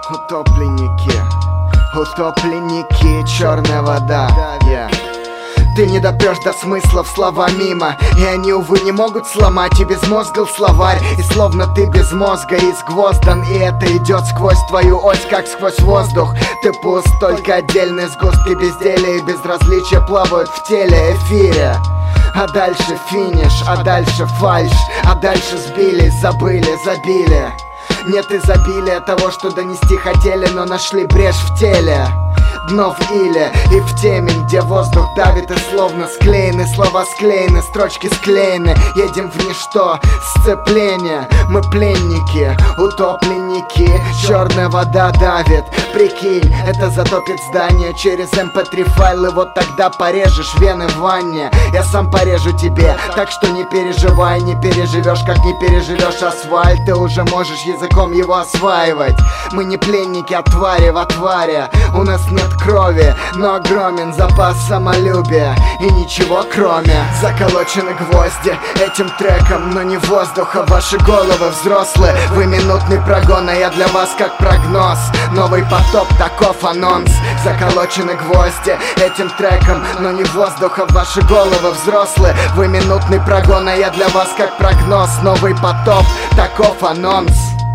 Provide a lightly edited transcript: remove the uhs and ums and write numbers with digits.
Утопленники, утопленники, черная вода, Ты не допрешь до смыслов, слова мимо. И они, увы, не могут сломать и безмозгл словарь. И словно ты без мозга изгвоздан, и это идет сквозь твою ось, как сквозь воздух. Ты пуст, только отдельные сгустки безделия и безразличия плавают в теле, эфире. А дальше финиш, а дальше фальшь, а дальше сбились, забыли, забили. Нет изобилия того, что донести хотели, но нашли брешь в теле. Дно в иле и в темень, где воздух давит и словно склеены слова склеены, строчки склеены. Едем в ничто, сцепление. Мы пленники, утопленники. Черная вода давит, прикинь, это затопит здание через mp3 файлы. Вот тогда порежешь вены в ванне. Я сам порежу тебе, так что не переживай. Не переживешь, как не переживешь асфальт. Ты уже можешь языком его осваивать. Мы не пленники, а твари в отваре. У нас нет крови, но огромен запас самолюбия. И ничего кроме. Заколочены гвозди этим треком, но не воздуха. Ваши головы взрослые, вы минутный прогон, а я для вас как прогноз. Новый потоп, таков анонс. Заколочены гвозди этим треком, но не воздуха. Ваши головы взрослые, вы минутный прогон, а я для вас как прогноз. Новый потоп, таков анонс.